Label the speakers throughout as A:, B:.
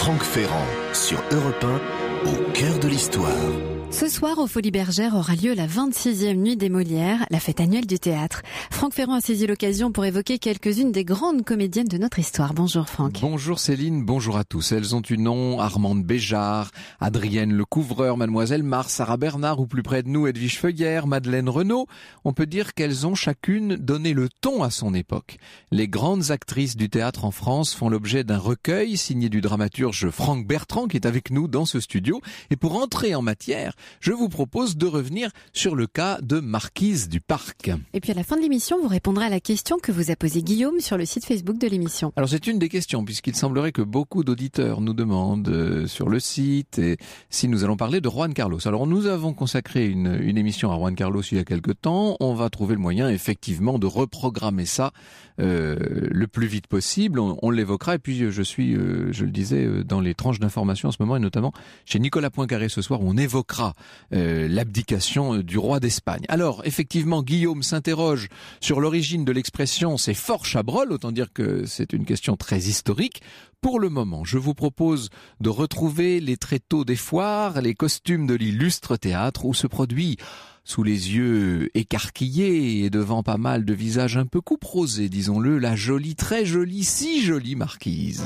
A: Franck Ferrand sur Europe 1, au cœur de l'histoire.
B: Ce soir, aux Folies Bergères aura lieu la 26e nuit des Molières, la fête annuelle du théâtre. Franck Ferrand a saisi l'occasion pour évoquer quelques-unes des grandes comédiennes de notre histoire. Bonjour Franck.
C: Bonjour Céline, bonjour à tous. Elles ont eu nom Armande Béjart, Adrienne Lecouvreur, Mademoiselle Mars, Sarah Bernard ou plus près de nous Edwige Feuillère, Madeleine Renaud. On peut dire qu'elles ont chacune donné le ton à son époque. Les grandes actrices du théâtre en France font l'objet d'un recueil signé du dramaturge Franck Bertrand qui est avec nous dans ce studio. Et pour entrer en matière, je vous propose de revenir sur le cas de Marquise du Parc.
B: Et puis à la fin de l'émission, vous répondrez à la question que vous a posée Guillaume sur le site Facebook de l'émission.
C: Alors c'est une des questions, puisqu'il semblerait que beaucoup d'auditeurs nous demandent sur le site et si nous allons parler de Juan Carlos. Alors nous avons consacré une émission à Juan Carlos il y a quelque temps. On va trouver le moyen effectivement de reprogrammer ça le plus vite possible. On l'évoquera et puis je suis, je le disais, dans les tranches d'information en ce moment et notamment chez Nicolas Poincaré ce soir, on évoquera l'abdication du roi d'Espagne. Alors, effectivement, Guillaume s'interroge sur l'origine de l'expression « c'est fort Chabrol », autant dire que c'est une question très historique. Pour le moment, je vous propose de retrouver les tréteaux des foires, les costumes de l'illustre théâtre où se produit, sous les yeux écarquillés et devant pas mal de visages un peu couperosés, disons-le, la jolie, très jolie, si jolie Marquise.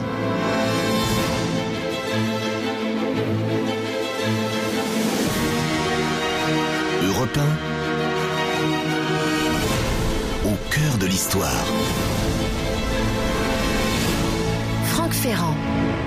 A: Europe 1, au cœur de l'histoire.
B: Franck Ferrand.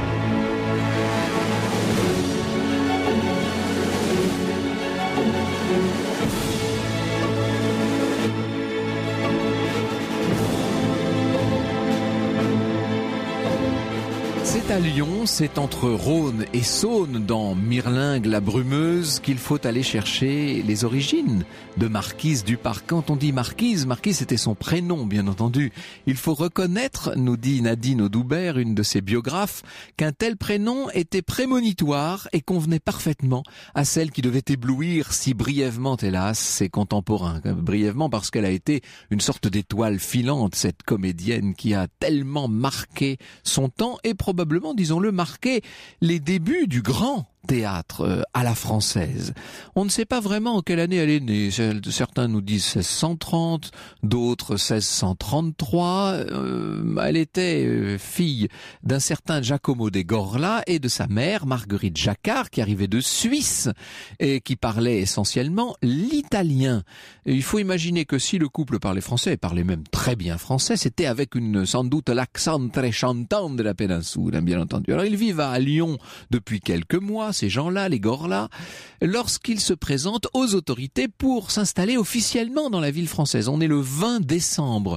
C: C'est à Lyon, c'est entre Rhône et Saône, dans Mirlingue la Brumeuse, qu'il faut aller chercher les origines de Marquise du Parc. Quand on dit Marquise, c'était son prénom, bien entendu. Il faut reconnaître, nous dit Nadine Audoubert, une de ses biographes, qu'un tel prénom était prémonitoire et convenait parfaitement à celle qui devait éblouir si brièvement, hélas, ses contemporains. Brièvement parce qu'elle a été une sorte d'étoile filante, cette comédienne qui a tellement marqué son temps et probablement, disons-le, marqué les débuts du grand théâtre à la française. On ne sait pas vraiment en quelle année elle est née. Certains nous disent 1630, d'autres 1633. Elle était fille d'un certain Giacomo de Gorla et de sa mère, Marguerite Jacquard, qui arrivait de Suisse et qui parlait essentiellement l'italien. Et il faut imaginer que si le couple parlait français, et parlait même très bien français, c'était avec sans doute l'accent très chantant de la péninsule, bien entendu. Alors ils vivent à Lyon depuis quelques mois, ces gens-là, les Gorla, lorsqu'ils se présentent aux autorités pour s'installer officiellement dans la ville française. On est le 20 décembre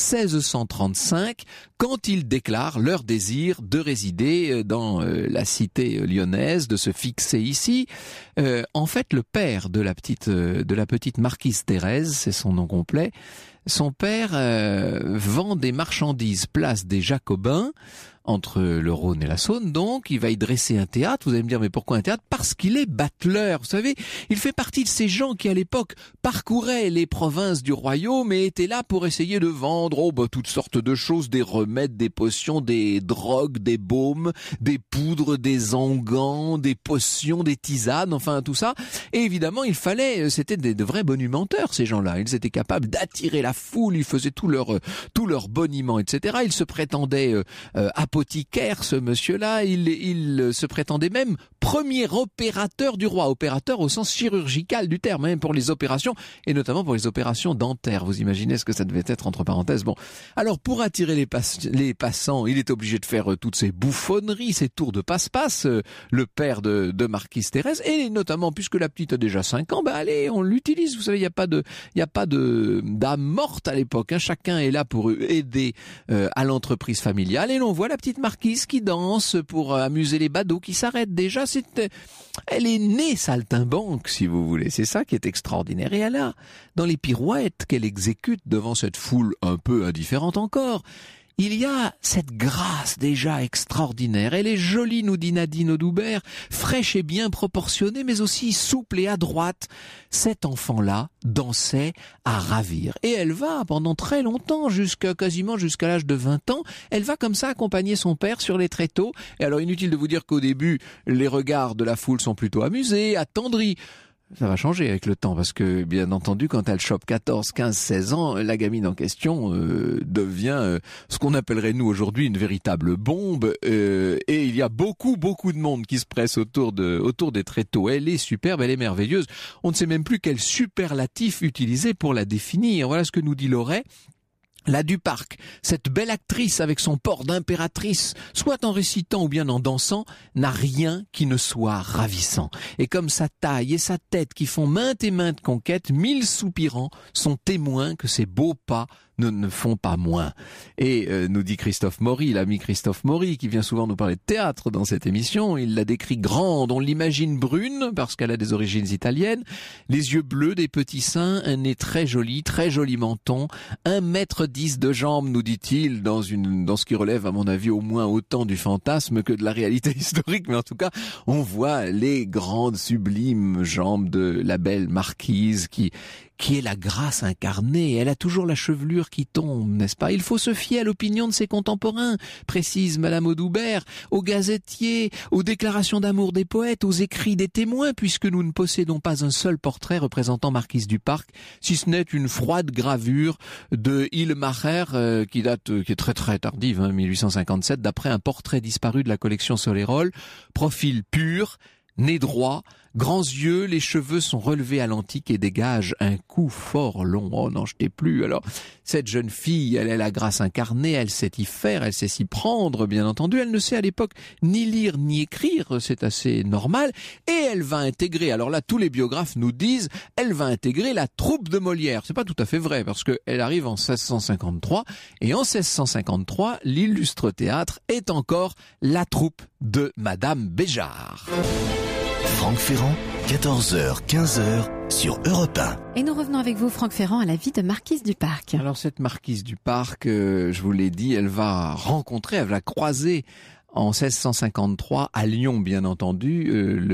C: 1635 quand ils déclarent leur désir de résider dans la cité lyonnaise, de se fixer ici. En fait, le père de la petite marquise Thérèse, c'est son nom complet, son père vend des marchandises place des Jacobins, entre le Rhône et la Saône, donc, il va y dresser un théâtre. Vous allez me dire, mais pourquoi un théâtre? Parce qu'il est battleur. Vous savez, il fait partie de ces gens qui, à l'époque, parcouraient les provinces du royaume et étaient là pour essayer de vendre, toutes sortes de choses, des remèdes, des potions, des drogues, des baumes, des poudres, des onguents, des potions, des tisanes, enfin, tout ça. Et évidemment, c'était de vrais bonimenteurs, ces gens-là. Ils étaient capables d'attirer la foule, ils faisaient tout leur boniment, etc. Ils se prétendaient, apothicaire, ce monsieur-là, il se prétendait même premier opérateur du roi, opérateur au sens chirurgical du terme, même pour les opérations, et notamment pour les opérations dentaires. Vous imaginez ce que ça devait être, entre parenthèses. Bon, alors pour attirer les passants, il est obligé de faire toutes ces bouffonneries, ces tours de passe-passe, le père de Marquise Thérèse, et notamment, puisque la petite a déjà 5 ans, allez, on l'utilise, vous savez, il n'y a pas de d'âme morte à l'époque, hein. Chacun est là pour aider à l'entreprise familiale, et l'on voit la petite marquise qui danse pour amuser les badauds qui s'arrêtent déjà. Elle est née saltimbanque, si vous voulez. C'est ça qui est extraordinaire. Et elle a, dans les pirouettes qu'elle exécute devant cette foule un peu indifférente encore, il y a cette grâce déjà extraordinaire. Elle est jolie, nous dit Nadine Audoubert, fraîche et bien proportionnée, mais aussi souple et adroite. Cet enfant-là dansait à ravir. Et elle va, pendant très longtemps, quasiment jusqu'à l'âge de 20 ans, elle va comme ça accompagner son père sur les tréteaux. Et alors, inutile de vous dire qu'au début, les regards de la foule sont plutôt amusés, attendris. Ça va changer avec le temps parce que, bien entendu, quand elle chope 14, 15, 16 ans, la gamine en question devient ce qu'on appellerait nous aujourd'hui une véritable bombe et il y a beaucoup de monde qui se presse autour des tréteaux. Elle est superbe, elle est merveilleuse. On ne sait même plus quel superlatif utiliser pour la définir. Voilà ce que nous dit Loret. La Duparc, cette belle actrice avec son port d'impératrice, soit en récitant ou bien en dansant, n'a rien qui ne soit ravissant. Et comme sa taille et sa tête qui font maintes et maintes conquêtes, 1000 soupirants sont témoins que ces beaux pas ne font pas moins. Et nous dit Christophe Maury, l'ami Christophe Maury, qui vient souvent nous parler de théâtre dans cette émission, il la décrit grande, on l'imagine brune, parce qu'elle a des origines italiennes, les yeux bleus, des petits seins, un nez très joli menton, 1,10 m de jambes, nous dit-il, dans ce qui relève, à mon avis, au moins autant du fantasme que de la réalité historique, mais en tout cas, on voit les grandes, sublimes jambes de la belle marquise qui est la grâce incarnée. Elle a toujours la chevelure qui tombe, n'est-ce pas? Il faut se fier à l'opinion de ses contemporains, précise Madame Audoubert, aux gazetiers, aux déclarations d'amour des poètes, aux écrits des témoins, puisque nous ne possédons pas un seul portrait représentant Marquise du Parc, si ce n'est une froide gravure de Hillemacher, qui est très très tardive, 1857, d'après un portrait disparu de la collection Solérol. Profil pur, nez droit, grands yeux, les cheveux sont relevés à l'antique et dégagent un cou fort long. Oh, n'en jetez plus. Alors, cette jeune fille, elle est la grâce incarnée, elle sait y faire, elle sait s'y prendre, bien entendu. Elle ne sait à l'époque ni lire ni écrire, c'est assez normal. Et elle va intégrer, alors là, tous les biographes nous disent, elle va intégrer la troupe de Molière. C'est pas tout à fait vrai, parce qu'elle arrive en 1653, et en 1653, l'illustre théâtre est encore la troupe de Madame Béjart.
A: Franck Ferrand, 14h, 15h sur Europe 1.
B: Et nous revenons avec vous, Franck Ferrand, à la vie de Marquise du Parc.
C: Alors cette Marquise du Parc, je vous l'ai dit, elle va croiser en 1653 à Lyon, bien entendu,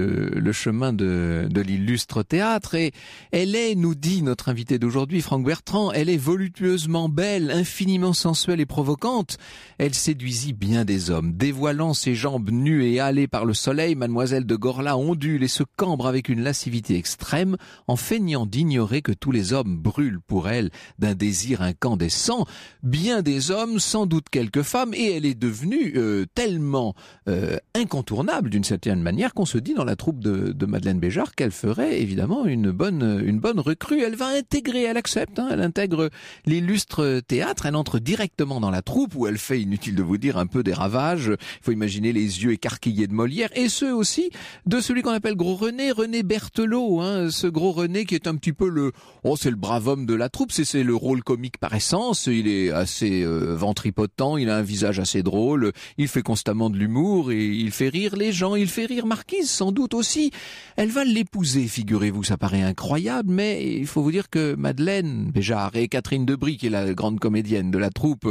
C: le chemin de l'illustre théâtre. Et elle est, nous dit notre invité d'aujourd'hui, Franck Bertrand, elle est voluptueusement belle, infiniment sensuelle et provocante. Elle séduisit bien des hommes. Dévoilant ses jambes nues et hâlées par le soleil, mademoiselle de Gorla ondule et se cambre avec une lascivité extrême, en feignant d'ignorer que tous les hommes brûlent pour elle d'un désir incandescent. Bien des hommes, sans doute quelques femmes, et elle est devenue tellement incontournable d'une certaine manière qu'on se dit dans la troupe de Madeleine Béjart qu'elle ferait évidemment une bonne recrue. Elle va intégrer, elle accepte, elle intègre l'illustre théâtre, elle entre directement dans la troupe où elle fait, inutile de vous dire, un peu des ravages. Il faut imaginer les yeux écarquillés de Molière et ceux aussi de celui qu'on appelle Gros René Berthelot, ce Gros René qui est un petit peu c'est le brave homme de la troupe, c'est le rôle comique par essence, il est assez ventripotent, il a un visage assez drôle, il fait constamment de l'humour et il fait rire les gens, il fait rire Marquise sans doute aussi. Elle va l'épouser, figurez-vous, ça paraît incroyable, mais il faut vous dire que Madeleine Béjart et Catherine Debris, qui est la grande comédienne de la troupe,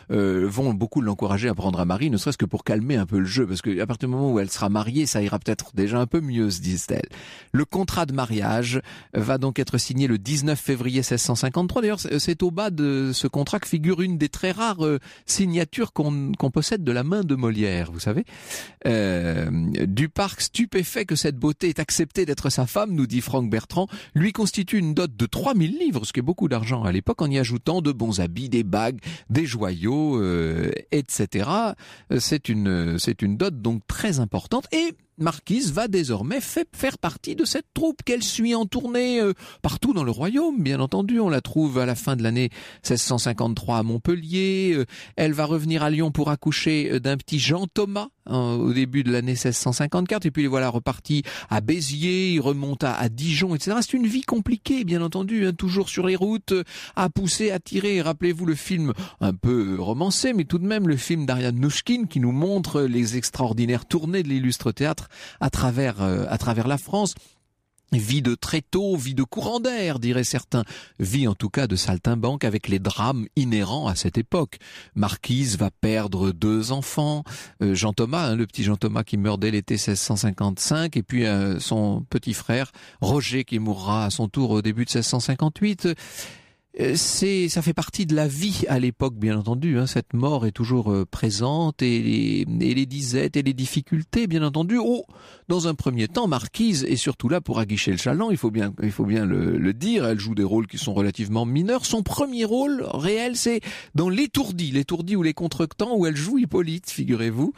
C: vont beaucoup l'encourager à prendre un mari, ne serait-ce que pour calmer un peu le jeu, parce qu'à partir du moment où elle sera mariée, ça ira peut-être déjà un peu mieux, se disent-elles. Le contrat de mariage va donc être signé le 19 février 1653. D'ailleurs, c'est au bas de ce contrat que figure une des très rares signatures qu'on possède de la main de Molière, vous savez. Du Parc, stupéfait que cette beauté ait accepté d'être sa femme, nous dit Franck Bertrand, lui constitue une dot de 3000 livres, ce qui est beaucoup d'argent à l'époque, en y ajoutant de bons habits, des bagues, des joyaux, etc. C'est une dot donc très importante et Marquise va désormais faire partie de cette troupe qu'elle suit en tournée partout dans le royaume, bien entendu. On la trouve à la fin de l'année 1653 à Montpellier. Elle va revenir à Lyon pour accoucher d'un petit Jean Thomas au début de l'année 1654. Et puis voilà, reparti à Béziers, il remonte à Dijon, etc. C'est une vie compliquée, bien entendu, toujours sur les routes, à pousser, à tirer. Rappelez-vous le film un peu romancé, mais tout de même le film d'Ariane Nouchkine qui nous montre les extraordinaires tournées de l'illustre théâtre à travers la France. Vie de tréteau, vie de courant d'air, diraient certains. Vie en tout cas de saltimbanque avec les drames inhérents à cette époque. Marquise va perdre 2 enfants. Jean Thomas, le petit Jean Thomas qui meurt dès l'été 1655. Et puis son petit frère Roger qui mourra à son tour au début de 1658. Ça fait partie de la vie à l'époque, bien entendu. Cette mort est toujours présente et les disettes et les difficultés, bien entendu. Dans un premier temps, Marquise est surtout là pour aguicher le chaland. Il faut bien le dire. Elle joue des rôles qui sont relativement mineurs. Son premier rôle réel, c'est dans L'étourdie ou Les Contretemps, où elle joue Hippolyte, figurez-vous.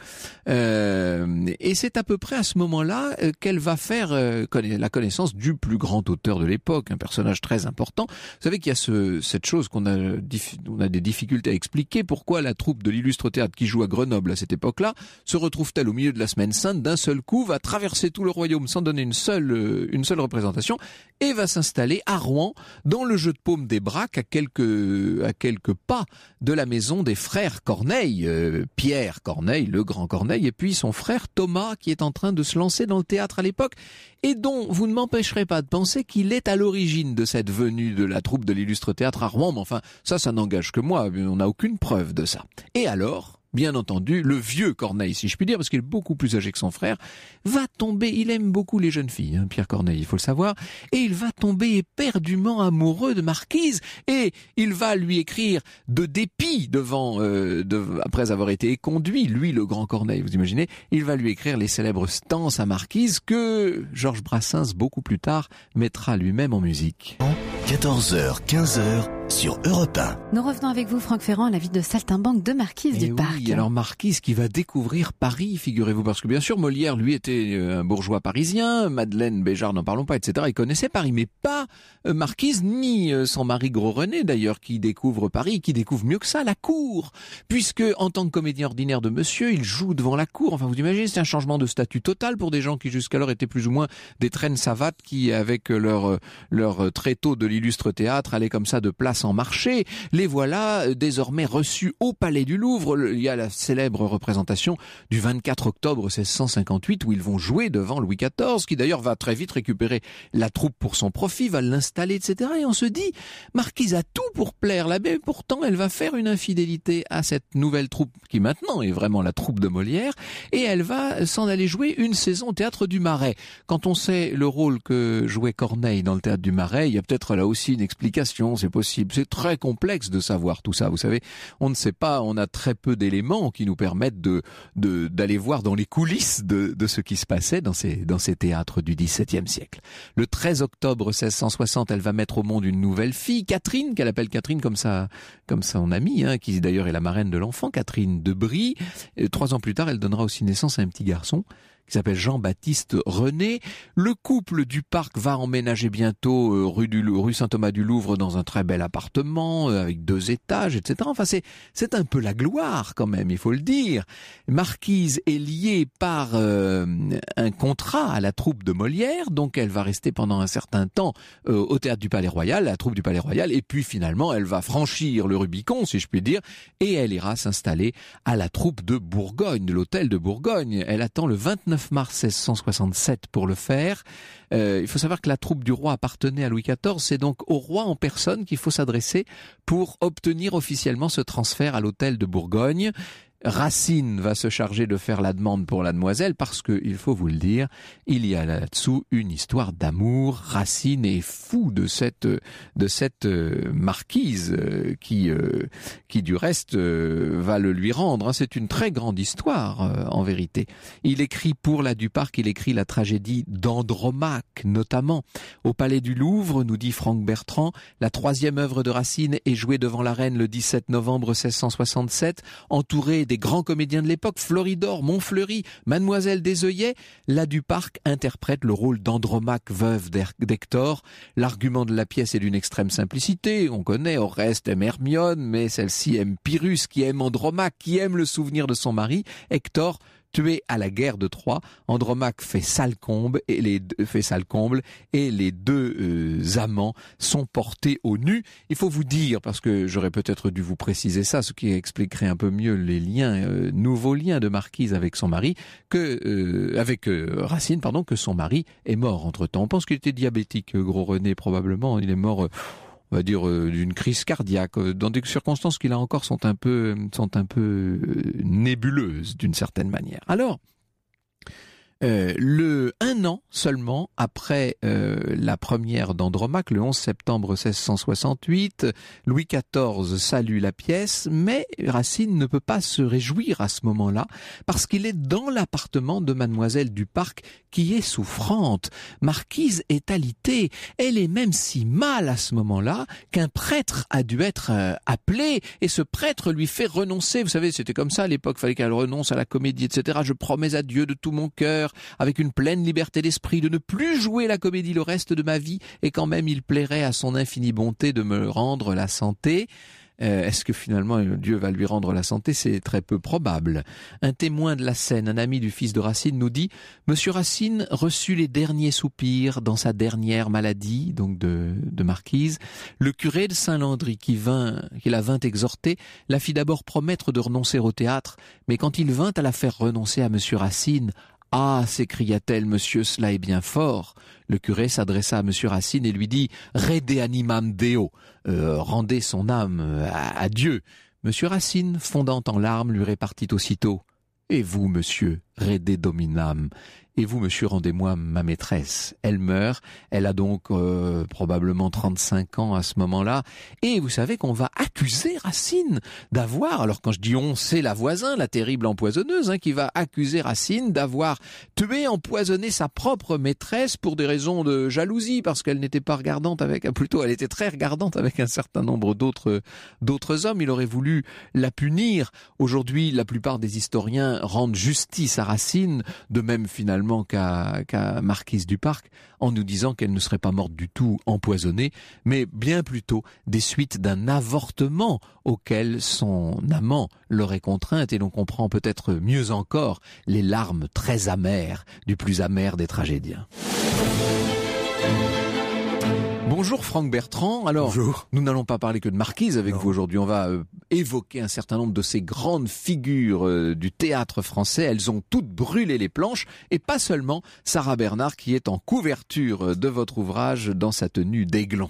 C: Et c'est à peu près à ce moment-là qu'elle va faire la connaissance du plus grand auteur de l'époque, un personnage très important. Vous savez qu'il y a cette chose on a des difficultés à expliquer. Pourquoi la troupe de l'Illustre Théâtre qui joue à Grenoble à cette époque-là se retrouve-t-elle au milieu de la Semaine Sainte d'un seul coup, va traverser tout le royaume sans donner une seule représentation et va s'installer à Rouen dans le jeu de paume des Braques à quelques pas de la maison des frères Corneille, Pierre Corneille, le grand Corneille, et puis son frère Thomas qui est en train de se lancer dans le théâtre à l'époque et dont vous ne m'empêcherez pas de penser qu'il est à l'origine de cette venue de la troupe de l'Illustre Théâtre à Rouen, mais enfin ça n'engage que moi, on n'a aucune preuve de ça. Et alors, bien entendu, le vieux Corneille, si je puis dire, parce qu'il est beaucoup plus âgé que son frère, va tomber, il aime beaucoup les jeunes filles, Pierre Corneille, il faut le savoir, et il va tomber éperdument amoureux de Marquise, et il va lui écrire de dépit après avoir été éconduit, lui le grand Corneille, vous imaginez, il va lui écrire les célèbres stances à Marquise que Georges Brassens, beaucoup plus tard, mettra lui-même en musique.
A: 14h, 15h sur Europe 1.
B: Nous revenons avec vous, Franck Ferrand, à la vie de saltimbanque de Marquise du Parc.
C: Oui, alors Marquise qui va découvrir Paris, figurez-vous, parce que bien sûr Molière, lui, était un bourgeois parisien, Madeleine Béjart, n'en parlons pas, etc. Il connaissait Paris, mais pas Marquise, ni son mari Gros René, d'ailleurs, qui découvre Paris, qui découvre mieux que ça, la cour, puisque en tant que comédien ordinaire de monsieur, il joue devant la cour. Enfin, vous imaginez, c'est un changement de statut total pour des gens qui jusqu'alors étaient plus ou moins des traînes savates qui, avec leur tréteau de l'Illustre Théâtre, allaient comme ça de place en marché. Les voilà désormais reçus au Palais du Louvre. Il y a la célèbre représentation du 24 octobre 1658 où ils vont jouer devant Louis XIV, qui d'ailleurs va très vite récupérer la troupe pour son profit, va l'installer, etc. Et on se dit, Marquise a tout pour plaire là, mais pourtant elle va faire une infidélité à cette nouvelle troupe qui maintenant est vraiment la troupe de Molière, et elle va s'en aller jouer une saison au Théâtre du Marais. Quand on sait le rôle que jouait Corneille dans le Théâtre du Marais, il y a peut-être là aussi une explication, c'est possible. C'est très complexe de savoir tout ça, vous savez. On ne sait pas, on a très peu d'éléments qui nous permettent d'aller voir dans les coulisses de ce qui se passait dans ces théâtres du XVIIe siècle. Le 13 octobre 1660, elle va mettre au monde une nouvelle fille, Catherine, qu'elle appelle Catherine comme son amie, qui d'ailleurs est la marraine de l'enfant, Catherine de Brie. Et 3 ans plus tard, elle donnera aussi naissance à un petit garçon qui s'appelle Jean-Baptiste René. Le couple du Parc va emménager bientôt rue Saint-Thomas-du-Louvre dans un très bel appartement avec 2 étages, etc. Enfin, c'est un peu la gloire quand même, il faut le dire. Marquise est liée par un contrat à la troupe de Molière, donc elle va rester pendant un certain temps au Théâtre du Palais-Royal, la troupe du Palais-Royal, et puis finalement elle va franchir le Rubicon, si je puis dire, et elle ira s'installer à la troupe de Bourgogne, de l'hôtel de Bourgogne. Elle attend le 29 mars 1667 pour le faire. Il faut savoir que la troupe du roi appartenait à Louis XIV, c'est donc au roi en personne qu'il faut s'adresser pour obtenir officiellement ce transfert à l'hôtel de Bourgogne. Racine va se charger de faire la demande pour la demoiselle parce que, il faut vous le dire, il y a là-dessous une histoire d'amour. Racine est fou de cette marquise qui du reste va le lui rendre. C'est une très grande histoire en vérité. Il écrit pour la du Parc, il écrit la tragédie d'Andromaque notamment. Au Palais du Louvre, nous dit Franck Bertrand, la 3e œuvre de Racine est jouée devant la reine le 17 novembre 1667, entourée des grands comédiens de l'époque, Floridor, Montfleury, Mademoiselle des Œillets. La du Parc interprète le rôle d'Andromaque, veuve d'Hector. L'argument de la pièce est d'une extrême simplicité. On connaît, Oreste aime Hermione, mais celle-ci aime Pyrrhus, qui aime Andromaque, qui aime le souvenir de son mari. Hector tué à la guerre de Troie. Andromaque fait sale comble et les deux amants sont portés au nu. Il faut vous dire, parce que j'aurais peut-être dû vous préciser ça, ce qui expliquerait un peu mieux les liens, nouveaux liens de Marquise avec son mari, avec Racine, que son mari est mort entre-temps. On pense qu'il était diabétique, Gros René, probablement. Il est mort, on va dire, d'une crise cardiaque, dans des circonstances qui là encore sont un peu nébuleuses d'une certaine manière. Alors, un an seulement après la première d'Andromaque, le 11 septembre 1668, Louis XIV salue la pièce, mais Racine ne peut pas se réjouir à ce moment-là, parce qu'il est dans l'appartement de Mademoiselle du Parc, qui est souffrante. Marquise est alitée, elle est même si mal à ce moment-là, qu'un prêtre a dû être appelé, et ce prêtre lui fait renoncer. Vous savez, c'était comme ça à l'époque, fallait qu'elle renonce à la comédie, etc. Je promets à Dieu de tout mon cœur, avec une pleine liberté d'esprit, de ne plus jouer la comédie le reste de ma vie, et quand même il plairait à son infinie bonté de me rendre la santé. Est-ce que finalement Dieu va lui rendre la santé? C'est très peu probable. Un témoin de la scène, un ami du fils de Racine, nous dit « Monsieur Racine reçut les derniers soupirs dans sa dernière maladie, donc de Marquise. Le curé de Saint-Landry qui la vint exhorter, la fit d'abord promettre de renoncer au théâtre, mais quand il vint à la faire renoncer à Monsieur Racine, « Ah !» s'écria-t-elle, « monsieur, cela est bien fort !» Le curé s'adressa à monsieur Racine et lui dit « Rede animam Deo » rendez son âme à Dieu. Monsieur Racine, fondant en larmes, lui répartit aussitôt « Et vous, monsieur, Rede Dominam » et vous, monsieur, rendez-moi ma maîtresse. Elle meurt, elle a donc probablement 35 ans à ce moment-là, et vous savez qu'on va accuser Racine d'avoir, alors quand je dis on, c'est la voisin, la terrible empoisonneuse, qui va accuser Racine d'avoir tué, empoisonné sa propre maîtresse pour des raisons de jalousie, parce qu'elle n'était pas regardante plutôt elle était très regardante avec un certain nombre d'autres hommes. Il aurait voulu la punir. Aujourd'hui, la plupart des historiens rendent justice à Racine, de même finalement qu'à Marquise du Parc, en nous disant qu'elle ne serait pas morte du tout empoisonnée, mais bien plutôt des suites d'un avortement auquel son amant l'aurait contrainte, et l'on comprend peut-être mieux encore les larmes très amères du plus amer des tragédiens. Bonjour Franck Bertrand. Alors, bonjour. Nous n'allons pas parler que de Marquise avec vous aujourd'hui. On va évoquer un certain nombre de ces grandes figures du théâtre français. Elles ont toutes brûlé les planches, et pas seulement Sarah Bernard qui est en couverture de votre ouvrage dans sa tenue d'aiglon.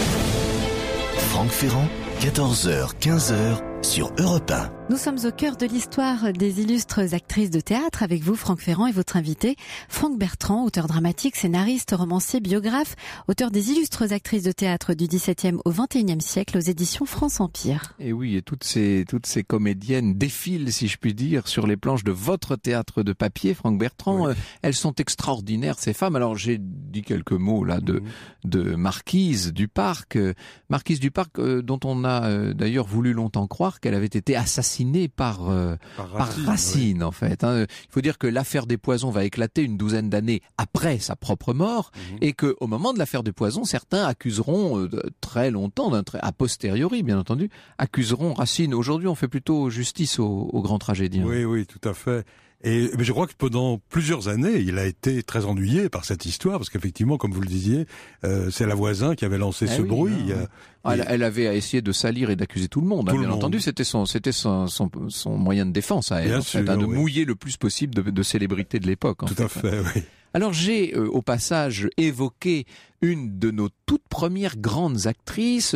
A: Franck Ferrand, 14h, 15h sur Europe 1.
B: Nous sommes au cœur de l'histoire des illustres actrices de théâtre avec vous, Franck Ferrand, et votre invité, Franck Bertrand, auteur dramatique, scénariste, romancier, biographe, auteur des illustres actrices de théâtre du XVIIe au XXIe siècle aux éditions France Empire.
C: Et oui, et toutes ces comédiennes défilent, si je puis dire, sur les planches de votre théâtre de papier, Franck Bertrand. Oui. Elles sont extraordinaires, ces femmes. Alors, j'ai dit quelques mots là de Marquise du Parc. Marquise du Parc, dont on a d'ailleurs voulu longtemps croire qu'elle avait été assassinée par Racine, oui. En fait. Il faut dire que l'affaire des Poisons va éclater une douzaine d'années après sa propre mort, et que au moment de l'affaire des Poisons, certains accuseront très longtemps, a posteriori bien entendu, accuseront Racine. Aujourd'hui, on fait plutôt justice aux grands tragédiens.
D: Oui, tout à fait. Mais je crois que pendant plusieurs années, il a été très ennuyé par cette histoire, parce qu'effectivement, comme vous le disiez, c'est la voisin qui avait lancé ce bruit.
C: Elle avait essayé de salir et d'accuser tout le monde. Bien entendu, c'était son moyen de défense à elle,
D: bien sûr,
C: de mouiller le plus possible de célébrités de l'époque.
D: Tout à fait, oui.
C: Alors j'ai au passage évoqué une de nos toutes premières grandes actrices.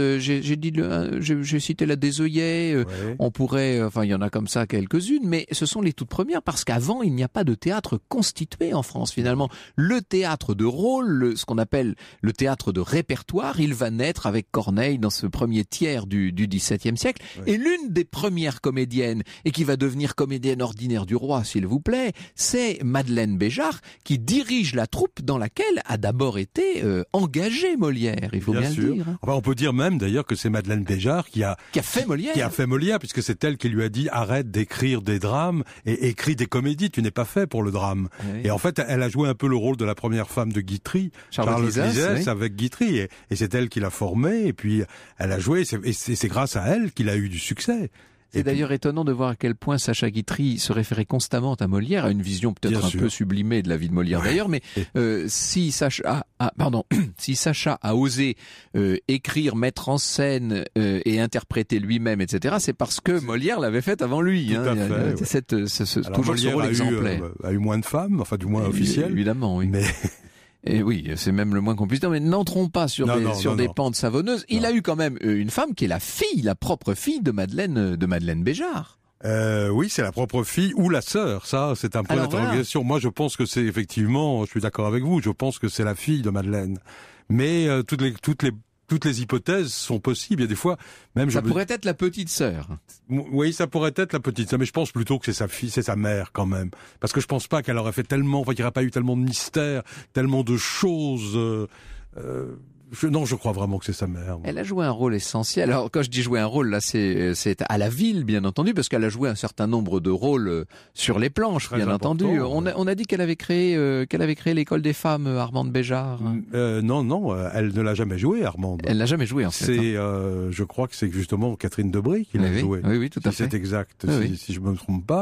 C: J'ai cité la Désœillet. Ouais. On pourrait, il y en a comme ça quelques-unes, mais ce sont les toutes premières parce qu'avant il n'y a pas de théâtre constitué en France. Finalement, le théâtre de rôle, ce qu'on appelle le théâtre de répertoire, il va naître avec Corneille dans ce premier tiers du XVIIe siècle. Ouais. Et l'une des premières comédiennes, et qui va devenir comédienne ordinaire du roi, s'il vous plaît, c'est Madeleine Béjart, qui dirige la troupe dans laquelle a d'abord été engagé Molière, il faut bien le dire.
D: Enfin, on peut dire même d'ailleurs que c'est Madeleine Béjart qui a
C: fait Molière.
D: Qui a fait Molière, puisque c'est elle qui lui a dit arrête d'écrire des drames et écris des comédies, tu n'es pas fait pour le drame. Oui. Et en fait, elle a joué un peu le rôle de la première femme de Guitry, Charlotte Lisès, oui. Avec Guitry, et c'est elle qui l'a formée, et puis elle a joué, et c'est grâce à elle qu'il a eu du succès.
C: C'est d'ailleurs étonnant de voir à quel point Sacha Guitry se référait constamment à Molière, à une vision peut-être un peu sublimée de la vie de Molière d'ailleurs, mais si Sacha a osé écrire, mettre en scène et interpréter lui-même, etc., c'est parce que Molière l'avait fait avant lui.
D: Tout à fait,
C: toujours ce rôle exemplaire.
D: A eu moins de femmes, enfin du moins officielles.
C: Évidemment, oui.
D: Mais...
C: Et oui, c'est même le moins qu'on puisse dire, mais n'entrons pas sur des pentes savonneuses. Il a eu quand même une femme qui est la propre fille de Madeleine Béjart.
D: Oui, c'est la propre fille ou la sœur. Ça, c'est un point d'interrogation. Moi, je pense que c'est effectivement, je suis d'accord avec vous, je pense que c'est la fille de Madeleine. Mais toutes les hypothèses sont possibles. Il y a des fois, même
C: ça pourrait être la petite sœur.
D: Oui, ça pourrait être la petite sœur, mais je pense plutôt que c'est sa fille, c'est sa mère quand même. Parce que je pense pas qu'elle aurait fait tellement, qu'il n'y aurait pas eu tellement de mystères, tellement de choses. Je crois vraiment que c'est sa mère.
C: Elle a joué un rôle essentiel. Alors, quand je dis jouer un rôle, là, c'est à la ville, bien entendu, parce qu'elle a joué un certain nombre de rôles sur les planches, très bien entendu. On a dit qu'elle avait créé l'école des femmes, Armande Béjart.
D: Non, elle ne l'a jamais joué, Armande.
C: Elle l'a jamais joué, en fait.
D: Je crois que c'est justement Catherine Debray qui l'a joué.
C: Oui, tout à fait.
D: C'est exact, si je me trompe pas.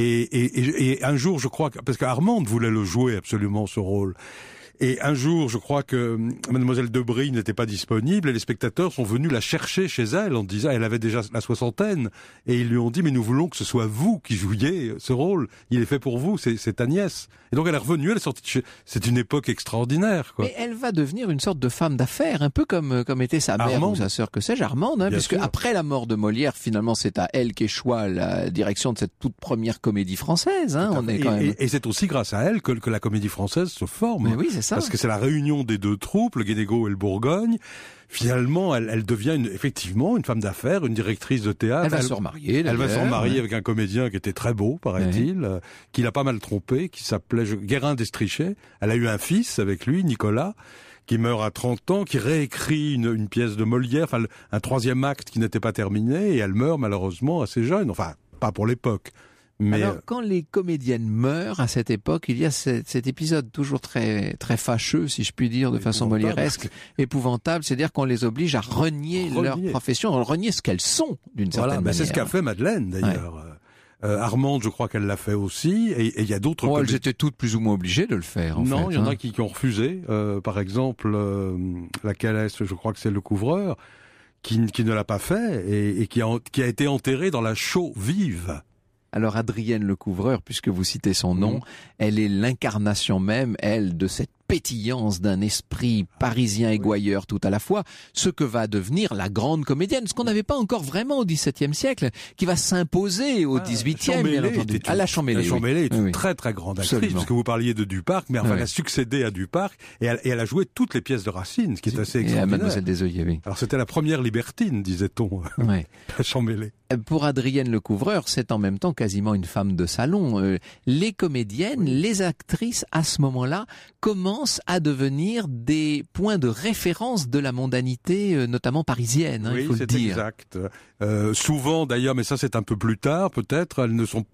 D: Et un jour, je crois parce qu'Armande voulait le jouer absolument, ce rôle. Et un jour, je crois que Mademoiselle Debray n'était pas disponible et les spectateurs sont venus la chercher chez elle en disant, elle avait déjà la soixantaine, et ils lui ont dit, mais nous voulons que ce soit vous qui jouiez ce rôle. Il est fait pour vous, c'est ta nièce. Et donc elle est revenue, elle est sortie de chez... C'est une époque extraordinaire, quoi.
C: Mais elle va devenir une sorte de femme d'affaires, un peu comme était sa mère
D: Armande.
C: Ou sa sœur, que sais-je, Armande, puisque après la mort de Molière, finalement, c'est à elle qu'échoua la direction de cette toute première comédie française.
D: Et c'est aussi grâce à elle que la comédie française se forme.
C: Mais oui, c'est ça.
D: Parce que c'est la réunion des deux troupes, le Guénégaud et le Bourgogne. Finalement, elle devient effectivement une femme d'affaires, une directrice de théâtre.
C: Elle va se remarier.
D: Elle va se remarier avec un comédien qui était très beau, paraît-il, qui l'a pas mal trompé, qui s'appelait Guérin d'Estrichet. Elle a eu un fils avec lui, Nicolas, qui meurt à 30 ans, qui réécrit une pièce de Molière, enfin un troisième acte qui n'était pas terminé, et elle meurt malheureusement assez jeune. Enfin, pas pour l'époque. Mais
C: alors, quand les comédiennes meurent à cette époque, il y a cet épisode toujours très très fâcheux, si je puis dire, de façon molièresque, épouvantable, c'est-à-dire qu'on les oblige à renier leur profession, à renier ce qu'elles sont, d'une certaine manière.
D: C'est ce qu'a fait Madeleine, d'ailleurs. Armande, je crois qu'elle l'a fait aussi, et il y a d'autres...
C: elles étaient toutes plus ou moins obligées de le faire,
D: Non, il y en a qui ont refusé. Par exemple, laquelle est-ce, je crois que c'est Le Couvreur, qui ne l'a pas fait, et qui a été enterré dans la chaux vive.
C: Alors Adrienne Le Couvreur, puisque vous citez son nom, elle est l'incarnation même, elle, de cette pétillance d'un esprit parisien et gouailleur tout à la fois, ce que va devenir la grande comédienne, ce qu'on n'avait pas encore vraiment au XVIIe siècle, qui va s'imposer au XVIIIe, bien entendu. La Champmeslé.
D: La Champmeslé est une très très grande actrice, parce que vous parliez de Duparc, mais enfin, elle a succédé à Duparc, et elle a joué toutes les pièces de Racine, ce qui est assez extraordinaire.
C: Et à Mademoiselle des Œillets, oui.
D: Alors c'était la première libertine, disait-on, la Champmeslé.
C: Pour Adrienne Le Couvreur, c'est en même temps quasiment une femme de salon. Les comédiennes, les actrices, à ce moment-là, commencent à devenir des points de référence de la mondanité, notamment parisienne, il faut le dire.
D: Oui, c'est exact. Souvent, d'ailleurs, mais ça c'est un peu plus tard, peut-être,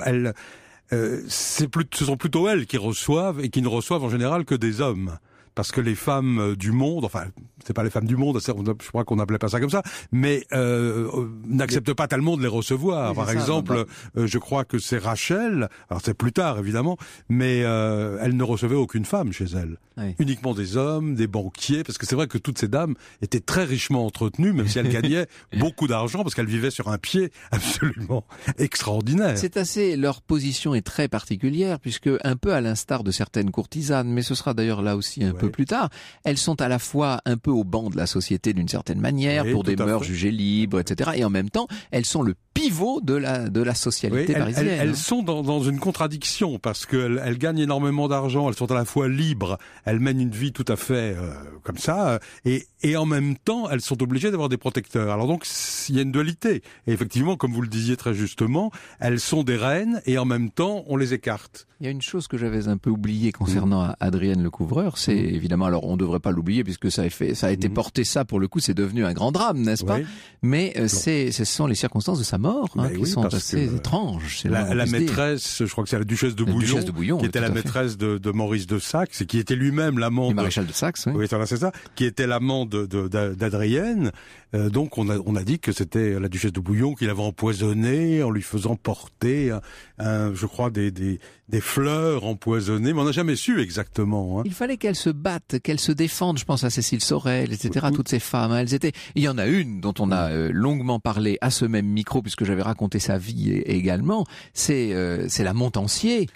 D: ce sont plutôt elles qui reçoivent, et qui ne reçoivent en général que des hommes. Parce que les femmes du monde, enfin, c'est pas les femmes du monde, je crois qu'on n'appelait pas ça comme ça, mais n'acceptent pas tellement de les recevoir. Par exemple, je crois que c'est Rachel, alors c'est plus tard évidemment, mais elle ne recevait aucune femme chez elle. Oui. Uniquement des hommes, des banquiers, parce que c'est vrai que toutes ces dames étaient très richement entretenues, même si elles gagnaient beaucoup d'argent, parce qu'elles vivaient sur un pied absolument extraordinaire.
C: Leur position est très particulière, puisque un peu à l'instar de certaines courtisanes, mais ce sera d'ailleurs là aussi un peu plus tard, elles sont à la fois un peu au banc de la société d'une certaine manière, pour des mœurs jugées libres, etc. Et en même temps, elles sont le pivot de la socialité parisienne.
D: Elles sont dans une contradiction, parce qu'elles gagnent énormément d'argent, elles sont à la fois libres, elles mènent une vie tout à fait comme ça, et en même temps, elles sont obligées d'avoir des protecteurs. Alors donc, il y a une dualité. Et effectivement, comme vous le disiez très justement, elles sont des reines, et en même temps, on les écarte.
C: Il y a une chose que j'avais un peu oubliée concernant Adrienne Le Couvreur, c'est évidemment. Alors, on ne devrait pas l'oublier puisque ça a été porté ça, pour le coup, c'est devenu un grand drame, n'est-ce pas? Mais ce sont les circonstances de sa mort qui sont assez étranges.
D: La maîtresse, je crois que c'est la duchesse de Bouillon, qui était la maîtresse de Maurice de Saxe et qui était lui-même l'amant
C: du maréchal de Saxe.
D: Oui, c'est ça, qui était l'amant d'Adrienne. Donc on a dit que c'était la duchesse de Bouillon qui l'avait empoisonné en lui faisant porter, je crois, des fleurs empoisonnées, mais on n'a jamais su exactement.
C: Il fallait qu'elle se batte, qu'elle se défende. Je pense à Cécile Sorel, etc. Toutes ces femmes, elles étaient. Il y en a une dont on a longuement parlé à ce même micro, puisque j'avais raconté sa vie également. C'est la Montansier.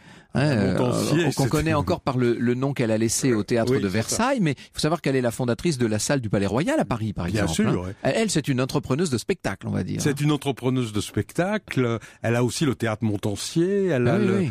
C: Qu'on connaît encore par le nom qu'elle a laissé au théâtre de Versailles, mais il faut savoir qu'elle est la fondatrice de la salle du Palais Royal à Paris, par exemple.
D: Bien sûr.
C: Elle, c'est une entrepreneuse de spectacle, on va dire.
D: C'est une entrepreneuse de spectacle. Elle a aussi le théâtre Montansier. Elle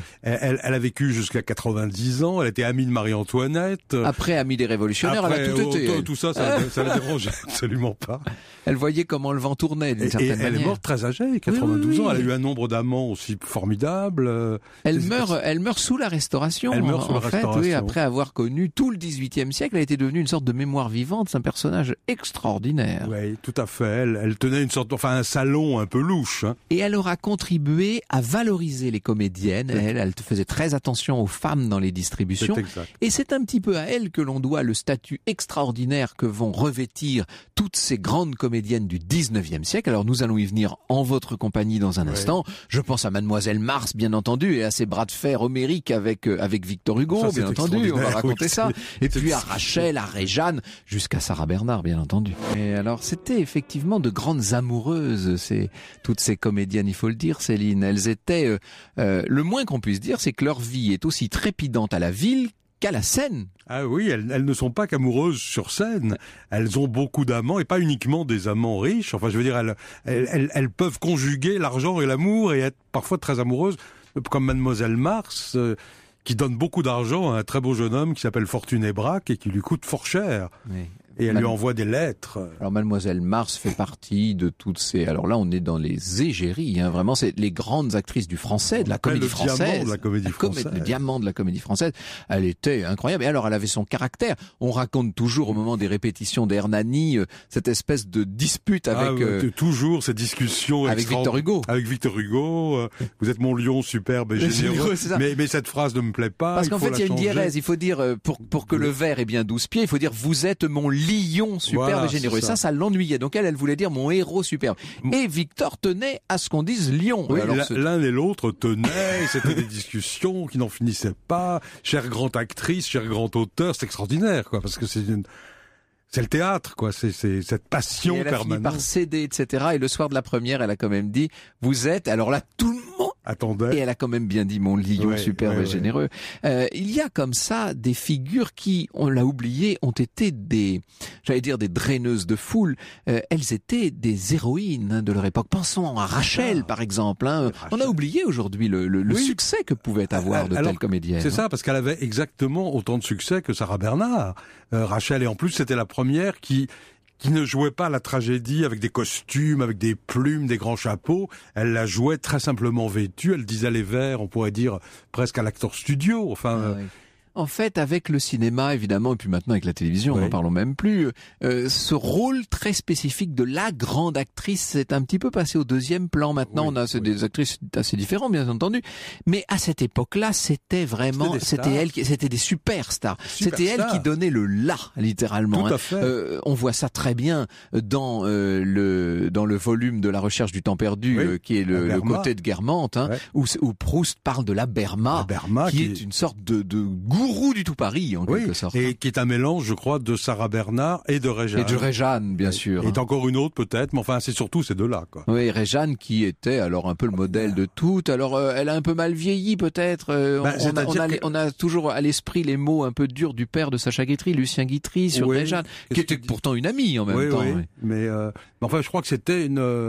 D: a vécu jusqu'à 90 ans. Elle était amie de Marie-Antoinette.
C: Après, amie des révolutionnaires, elle a tout été.
D: Tout ça la dérange absolument pas.
C: Elle voyait comment le vent tournait, d'une certaine manière.
D: Elle est morte très âgée, 92 ans. Elle a eu un nombre d'amants aussi formidable.
C: Elle meurt sous la Restauration.
D: Elle meurt sous la Restauration.
C: Oui, après avoir connu tout le XVIIIe siècle, elle était devenue une sorte de mémoire vivante. C'est un personnage extraordinaire.
D: Oui, tout à fait. Elle tenait un salon un peu louche.
C: Et elle aura contribué à valoriser les comédiennes. Elle faisait très attention aux femmes dans les distributions.
D: C'est exact.
C: Et c'est un petit peu à elle que l'on doit le statut extraordinaire que vont revêtir toutes ces grandes comédiennes du XIXe siècle. Alors nous allons y venir en votre compagnie dans un instant. Je pense à Mademoiselle Mars, bien entendu, et à ses bras de fer homériques avec Victor Hugo, bien entendu, on va raconter ça. Et puis à Rachel, à Réjeanne, jusqu'à Sarah Bernard, bien entendu. Et alors, c'était effectivement de grandes amoureuses, toutes ces comédiennes, il faut le dire, Céline. Elles étaient, le moins qu'on puisse dire, c'est que leur vie est aussi trépidante à la ville qu'à la scène.
D: Ah oui, elles ne sont pas qu'amoureuses sur scène. Elles ont beaucoup d'amants, et pas uniquement des amants riches. Enfin, je veux dire, elles peuvent conjuguer l'argent et l'amour et être parfois très amoureuses, comme Mademoiselle Mars, qui donne beaucoup d'argent à un très beau jeune homme qui s'appelle Fortuné Braque et qui lui coûte fort cher. Oui. Et elle lui envoie des lettres.
C: Alors Mademoiselle Mars fait partie de toutes ces... Alors là, on est dans les égéries, vraiment, c'est les grandes actrices du français, de la comédie française.
D: Le diamant de la comédie française.
C: Le diamant de la comédie française. Elle était incroyable. Et alors, elle avait son caractère. On raconte toujours au moment des répétitions d'Hernani cette espèce de dispute avec...
D: toujours cette discussion
C: avec Victor Hugo.
D: Avec Victor Hugo. Vous êtes mon lion superbe et généreux. Mais cette phrase ne me plaît pas.
C: Parce qu'en fait, il y a une diérèse. Il faut dire, pour que le vers ait bien 12 pieds, il faut dire, vous êtes mon lion superbe et généreux. Et ça l'ennuyait. Donc elle voulait dire mon héros superbe. Et Victor tenait à ce qu'on dise lion.
D: Oui, l'un et l'autre tenaient, c'était des discussions qui n'en finissaient pas. Chère grande actrice, cher grand auteur, c'est extraordinaire, quoi, parce que c'est le théâtre, quoi. C'est cette passion permanente. Elle a fini
C: par céder, etc. Et le soir de la première, elle a quand même dit, vous êtes, alors là, tout le monde
D: attendait.
C: Et elle a quand même bien dit mon lion superbe et généreux. Il y a comme ça des figures qui, on l'a oublié, ont été des draineuses de foule. Elles étaient des héroïnes de leur époque. Pensons à Rachel, par exemple. Rachel. On a oublié aujourd'hui le succès que pouvaient avoir de telles comédiennes.
D: C'est ça, parce qu'elle avait exactement autant de succès que Sarah Bernard. Rachel, et en plus, c'était la première qui ne jouait pas la tragédie avec des costumes, avec des plumes, des grands chapeaux. Elle la jouait très simplement vêtue. Elle disait les vers, on pourrait dire, presque à l'acteur studio. Enfin,
C: En fait, avec le cinéma, évidemment, et puis maintenant avec la télévision, n'en parlons même plus, ce rôle très spécifique de la grande actrice s'est un petit peu passé au deuxième plan. Maintenant, on a des actrices assez différentes, bien entendu. Mais à cette époque-là, c'était vraiment, c'était des superstars. C'était elle qui donnait le là, littéralement.
D: Tout à fait.
C: On voit ça très bien dans le volume de La Recherche du temps perdu, qui est le côté de Guermantes, où Proust parle de la Berma, qui est une sorte de gourou du tout Paris, en quelque sorte.
D: Et qui est un mélange, je crois, de Sarah Bernard et de Réjeanne.
C: Et de Réjeanne, bien sûr.
D: Et encore une autre, peut-être, mais enfin, c'est surtout ces deux-là, quoi.
C: Oui, Réjeanne qui était alors un peu le modèle de toutes. Alors, elle a un peu mal vieilli, peut-être. On a toujours à l'esprit les mots un peu durs du père de Sacha Guitry, Lucien Guitry, sur Réjeanne, qui était pourtant une amie, en même temps.
D: Oui. Mais enfin, je crois que c'était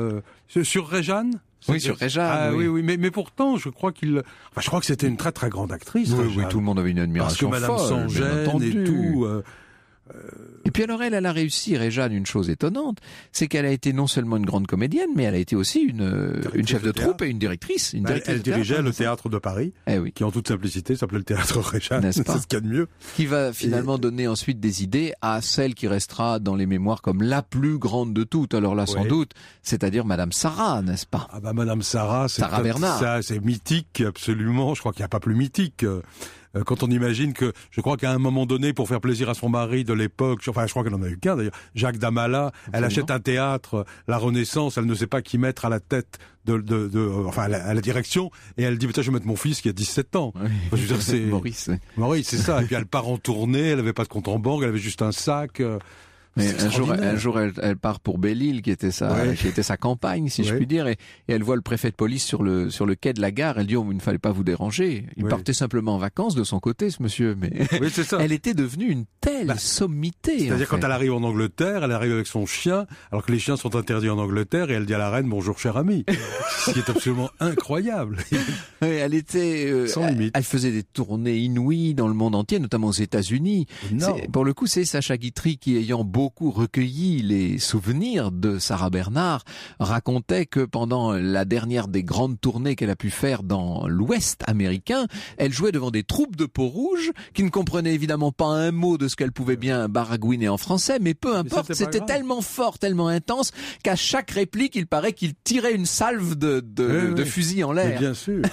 D: sur Réjeanne.
C: Oui, sur Réjeanne.
D: Oui. Mais pourtant, je crois que c'était une très très grande actrice.
C: Oui, tout le monde avait une admiration
D: parce que Madame
C: folle,
D: Sans-Gêne et tout.
C: Et puis alors elle a réussi, Réjeanne, une chose étonnante, c'est qu'elle a été non seulement une grande comédienne, mais elle a été aussi une chef de troupe et une directrice.
D: Elle dirigeait le théâtre de Paris, qui en toute simplicité s'appelait le théâtre Réjeanne, c'est ce qu'il y a de mieux.
C: Qui va finalement donner ensuite des idées à celle qui restera dans les mémoires comme la plus grande de toutes, alors là sans doute, c'est-à-dire Madame Sarah, n'est-ce pas?
D: Ah bah Madame Sarah,
C: Sarah Bernard.
D: Ça, c'est mythique, absolument, je crois qu'il n'y a pas plus mythique. Quand on imagine que, je crois qu'à un moment donné, pour faire plaisir à son mari de l'époque, enfin, je crois qu'elle en a eu qu'un d'ailleurs, Jacques Damala, elle achète un théâtre, la Renaissance, elle ne sait pas qui mettre à la tête enfin, à la direction, et elle dit, je vais mettre mon fils qui a 17 ans.
C: Oui.
D: Je veux dire, c'est Maurice, c'est ça. Et puis elle part en tournée, elle avait pas de compte en banque, elle avait juste un sac.
C: Mais un jour, elle part pour Belle-Île, qui était sa campagne, si je puis dire, et elle voit le préfet de police sur le quai de la gare. Elle dit, il ne fallait pas vous déranger. Il partait simplement en vacances de son côté, ce monsieur. Mais
D: c'est ça.
C: Elle était devenue une telle sommité.
D: C'est-à-dire quand elle arrive en Angleterre, elle arrive avec son chien, alors que les chiens sont interdits en Angleterre, et elle dit à la reine, bonjour cher ami. Ce qui est absolument incroyable.
C: Oui, elle était,
D: sans limite.
C: Elle faisait des tournées inouïes dans le monde entier, notamment aux États-Unis. Pour le coup, c'est Sacha Guitry qui, ayant beaucoup recueilli les souvenirs de Sarah Bernard, racontait que pendant la dernière des grandes tournées qu'elle a pu faire dans l'Ouest américain, elle jouait devant des troupes de peaux-rouges qui ne comprenaient évidemment pas un mot de ce qu'elle pouvait bien baragouiner en français, mais peu importe, c'était tellement fort, tellement intense, qu'à chaque réplique, il paraît qu'il tirait une salve de fusil en l'air.
D: Mais bien sûr.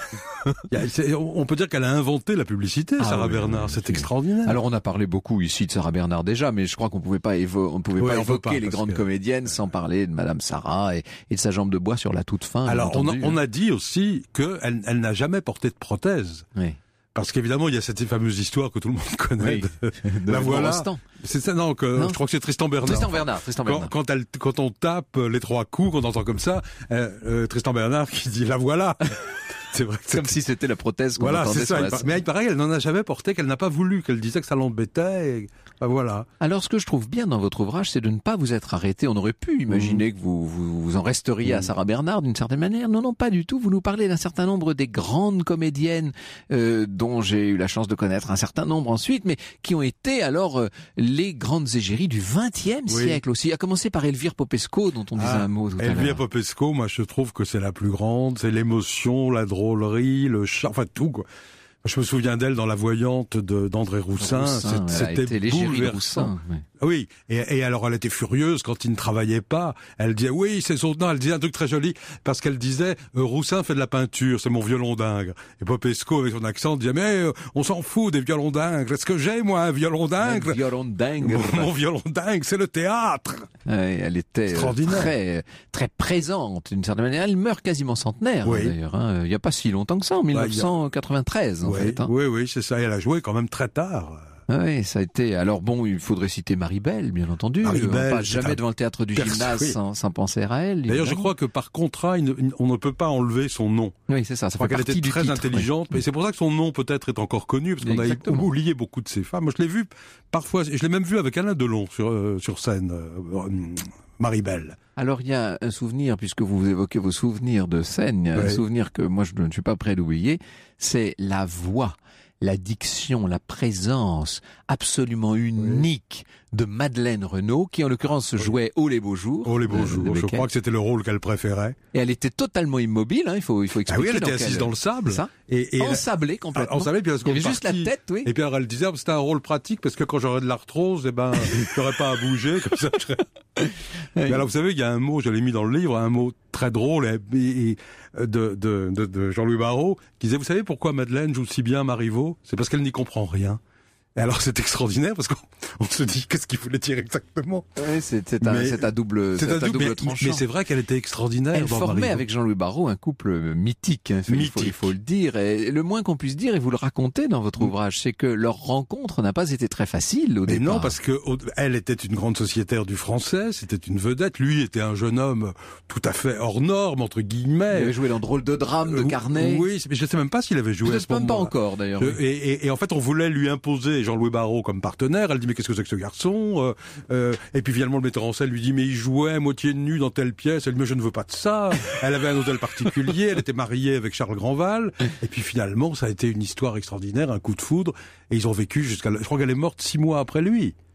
D: On peut dire qu'elle a inventé la publicité, Sarah Bernard. C'est extraordinaire.
C: Alors on a parlé beaucoup ici de Sarah Bernard déjà, mais je crois qu'on pouvait pas évoquer les grandes comédiennes sans parler de Madame Sarah et de sa jambe de bois sur la toute fin.
D: Alors on a dit aussi qu'elle n'a jamais porté de prothèse.
C: Oui.
D: Parce qu'évidemment, il y a cette fameuse histoire que tout le monde connaît de
C: la
D: voilà. C'est ça, non, je crois que c'est Tristan Bernard.
C: Tristan Bernard.
D: Quand on tape les 3 coups, qu'on entend comme ça, Tristan Bernard qui dit, la voilà. C'est vrai que
C: comme si c'était la prothèse qu'on entendait sur la scène.
D: Mais pareil, elle n'en a jamais porté, qu'elle n'a pas voulu, qu'elle disait que ça l'embêtait, et voilà.
C: Alors, ce que je trouve bien dans votre ouvrage, c'est de ne pas vous être arrêté. On aurait pu imaginer que vous en resteriez à Sarah Bernard d'une certaine manière. Non, pas du tout. Vous nous parlez d'un certain nombre des grandes comédiennes, dont j'ai eu la chance de connaître un certain nombre ensuite, mais qui ont été alors les grandes égéries du XXe siècle aussi. À commencer par Elvire Popesco, dont on disait un mot tout à l'heure.
D: Elvire Popesco, moi, je trouve que c'est la plus grande. C'est l'émotion, la drôlerie, le charme, enfin tout, quoi. Je me souviens d'elle dans La Voyante d'André Roussin. C'était bouleversant. Oui, et alors elle était furieuse quand il ne travaillait pas. Elle disait, oui, c'est son nom. Elle disait un truc très joli, parce qu'elle disait, Roussin fait de la peinture, c'est mon violon dingue. Et Popesco, avec son accent, disait, mais on s'en fout des violons dingues. Est-ce que j'ai, moi, un violon dingue? Mon violon dingue, c'est le théâtre.
C: Oui, elle était très, très présente, d'une certaine manière. Elle meurt quasiment centenaire, d'ailleurs. Il n'y a pas si longtemps que ça, en 1993.
D: Oui, c'est ça. Elle a joué quand même très tard.
C: Oui, ça a été. Alors bon, il faudrait citer Marie-Belle, bien entendu. On passe jamais devant le théâtre du Gymnase sans penser à elle.
D: D'ailleurs, je crois que par contrat, on ne peut pas enlever son nom.
C: Oui, c'est ça.
D: Je crois qu'elle était très intelligente, mais c'est pour ça que son nom peut-être est encore connu, parce qu'on a oublié beaucoup de ses femmes. Moi, je l'ai vu parfois. Je l'ai même vu avec Alain Delon sur scène. Marie-Belle.
C: Alors il y a un souvenir, puisque vous évoquez vos souvenirs de scène, un souvenir que moi je ne suis pas prêt d'oublier, c'est la voix, la diction, la présence absolument unique de Madeleine Renaud, qui en l'occurrence jouait Oh les beaux jours.
D: Oh les beaux jours, je crois que c'était le rôle qu'elle préférait.
C: Et elle était totalement immobile, il faut expliquer.
D: Ah oui, elle était assise dans le sable.
C: Ça. Et ensablée complètement.
D: Ensablée, puis
C: il y avait juste la tête, oui.
D: Et puis alors elle disait, c'était un rôle pratique, parce que quand j'aurais de l'arthrose, j'aurais pas à bouger, comme ça. Mais alors vous savez, il y a un mot, je l'ai mis dans le livre, un mot très drôle de Jean-Louis Barrault, qui disait, vous savez pourquoi Madeleine joue si bien Marivaux? C'est parce qu'elle n'y comprend rien. Et alors c'est extraordinaire parce qu'on se dit qu'est-ce qu'il voulait dire exactement.
C: Oui, c'est à double tranchant.
D: Mais c'est vrai qu'elle était extraordinaire.
C: Elle formait avec Jean-Louis Barrault un couple mythique, il faut le dire. Et le moins qu'on puisse dire, et vous le racontez dans votre ouvrage, c'est que leur rencontre n'a pas été très facile au départ.
D: Non, parce que elle était une grande sociétaire du français, c'était une vedette. Lui était un jeune homme tout à fait hors norme, entre guillemets.
C: Il avait joué dans Drôle de drame de Carnet.
D: Oui, mais je ne sais même pas s'il avait joué à ce moment-là.
C: Même pas encore d'ailleurs.
D: Et en fait, on voulait lui imposer Jean-Louis Barrault comme partenaire. Elle dit mais qu'est-ce que c'est que ce garçon et puis finalement le metteur en scène lui dit mais il jouait à moitié nu dans telle pièce. Elle dit mais je ne veux pas de ça. Elle avait un hôtel particulier. Elle était mariée avec Charles Grandval. Et puis finalement ça a été une histoire extraordinaire, un coup de foudre. Et ils ont vécu je crois qu'elle est morte 6 mois après lui.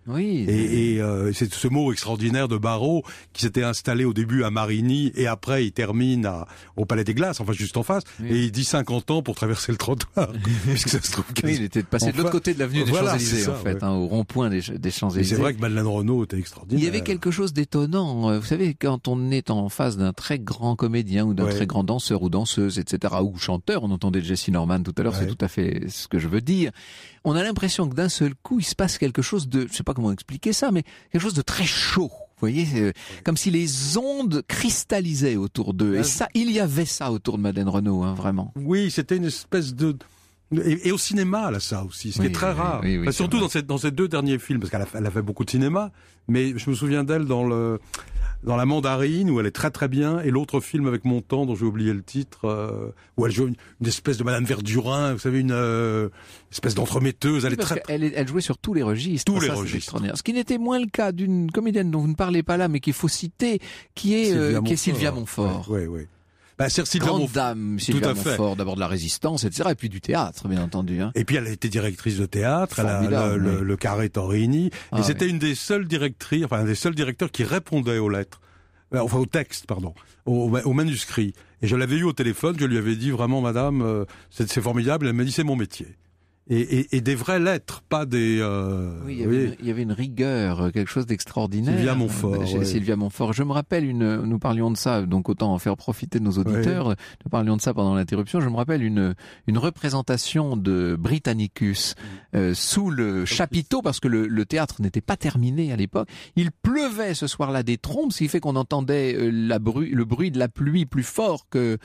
C: Oui.
D: Et c'est ce mot extraordinaire de Barrault qui s'était installé au début à Marigny et après il termine au Palais des Glaces, enfin juste en face, et il dit 50 ans pour traverser le trottoir. Puisque ça se trouve
C: oui, il était passé de l'autre côté de l'avenue des Champs-Élysées, en fait, au rond-point des Champs-Élysées.
D: Et c'est vrai que Madeleine Renaud était extraordinaire.
C: Il y avait quelque chose d'étonnant. Vous savez, quand on est en face d'un très grand comédien ou d'un très grand danseur ou danseuse, etc., ou chanteur, on entendait Jesse Norman tout à l'heure, c'est tout à fait ce que je veux dire. On a l'impression que d'un seul coup, il se passe quelque chose de, je sais pas comment expliquer ça, mais quelque chose de très chaud. Vous voyez, comme si les ondes cristallisaient autour d'eux. Et ça, il y avait ça autour de Madeleine Renaud, hein, vraiment.
D: Oui, c'était une espèce de... Et au cinéma, là, ça aussi, ce qui est très rare.
C: Oui,
D: enfin, surtout dans ces deux derniers films, parce qu'elle a fait beaucoup de cinéma, mais je me souviens d'elle dans La Mandarine, où elle est très très bien, et l'autre film avec Montand, dont j'ai oublié le titre, où elle joue une espèce de Madame Verdurin, vous savez, une espèce d'entremetteuse.
C: Elle jouait sur tous les registres. Extraordinaire. Ce qui n'était moins le cas d'une comédienne dont vous ne parlez pas là, mais qu'il faut citer, qui est Sylvia Montfort.
D: Oui.
C: Grande dame, Sylvia Montfort, d'abord de la Résistance, etc., et puis du théâtre, bien entendu. Hein.
D: Et puis elle a été directrice de théâtre, elle a le Carré Torini, et c'était une des seules directrices, enfin un des seuls directeurs qui répondait aux lettres, enfin au texte, pardon, au manuscrit. Et je l'avais eu au téléphone, je lui avais dit vraiment, madame, c'est formidable, elle m'a dit c'est mon métier. Et des vraies lettres, pas des...
C: Oui, il y avait une rigueur, quelque chose d'extraordinaire.
D: Sylvia Montfort.
C: Sylvia Montfort. Je me rappelle nous parlions de ça, donc autant en faire profiter de nos auditeurs. Nous parlions de ça pendant l'interruption. Je me rappelle une représentation de Britannicus sous le chapiteau, parce que le théâtre n'était pas terminé à l'époque. Il pleuvait ce soir-là des trompes, ce qui fait qu'on entendait le bruit de la pluie plus fort que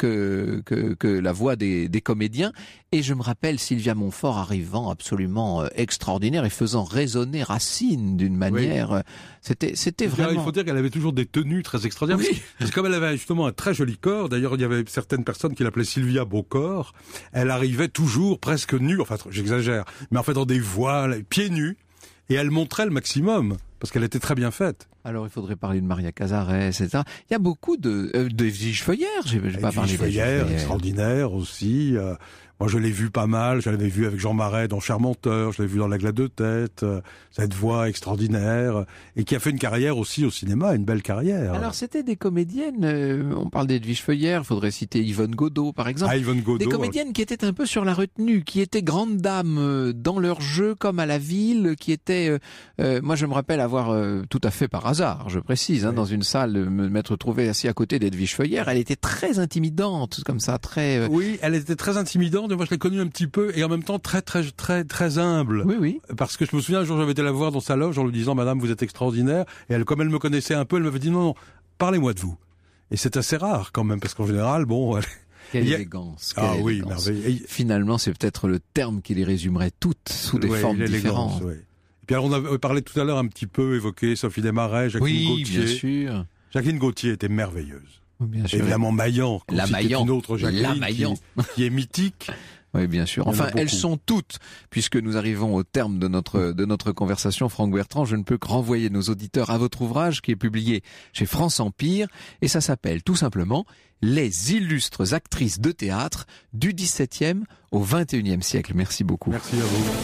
C: la voix des comédiens. Et je me rappelle Sylvia Montfort arrivant absolument extraordinaire et faisant résonner Racine d'une manière... C'était vraiment...
D: Il faut dire qu'elle avait toujours des tenues très extraordinaires.
C: Oui.
D: Parce que comme elle avait justement un très joli corps, d'ailleurs il y avait certaines personnes qui l'appelaient Sylvia Beaucorps, elle arrivait toujours presque nue, enfin j'exagère, mais en fait dans des voiles, pieds nus, et elle montrait le maximum, parce qu'elle était très bien faite.
C: Alors, il faudrait parler de Maria Cazares, etc. Il y a beaucoup d'Edwige Feuillère. J'ai pas parlé d'Edwige Feuillère.
D: Extraordinaire aussi. Moi, je l'ai vu pas mal. Je l'avais vu avec Jean Marais dans Charmenteur. Je l'ai vu dans La Gla de Tête. Cette voix extraordinaire. Et qui a fait une carrière aussi au cinéma, une belle carrière.
C: Alors, c'était des comédiennes. On parle d'Edwige Feuillère. Il faudrait citer Yvonne Godot, par exemple.
D: Yvonne Godot.
C: Des comédiennes qui étaient un peu sur la retenue, qui étaient grandes dames dans leur jeu, comme à la ville, qui étaient... moi, je me rappelle avoir tout à fait par hasard, je précise, dans une salle, m'être trouvé assis à côté d'Edwige Feuillère. Elle était très intimidante, comme ça, très...
D: Oui, elle était très intimidante. Moi, je l'ai connue un petit peu, et en même temps très humble.
C: Oui.
D: Parce que je me souviens, un jour, j'avais été la voir dans sa loge en lui disant, madame, vous êtes extraordinaire. Et elle, comme elle me connaissait un peu, elle m'avait dit, non, parlez-moi de vous. Et c'est assez rare, quand même, parce qu'en général, bon...
C: Quelle élégance.
D: Oui, merveilleux.
C: Finalement, c'est peut-être le terme qui les résumerait toutes sous des formes différentes.
D: Oui. Et puis alors, on avait parlé tout à l'heure un petit peu, évoqué Sophie Desmarais, Jacqueline Gauthier.
C: Oui, bien sûr.
D: Jacqueline Gauthier était merveilleuse.
C: Bien sûr.
D: Évidemment, Maillan.
C: La Maillan.
D: Une autre Jacqueline qui est mythique.
C: Oui, bien sûr. Enfin, elles sont toutes, puisque nous arrivons au terme de notre conversation, Franck Bertrand. Je ne peux que renvoyer nos auditeurs à votre ouvrage qui est publié chez France Empire, et ça s'appelle tout simplement Les illustres actrices de théâtre du XVIIe au XXIe siècle. Merci beaucoup.
D: Merci à vous.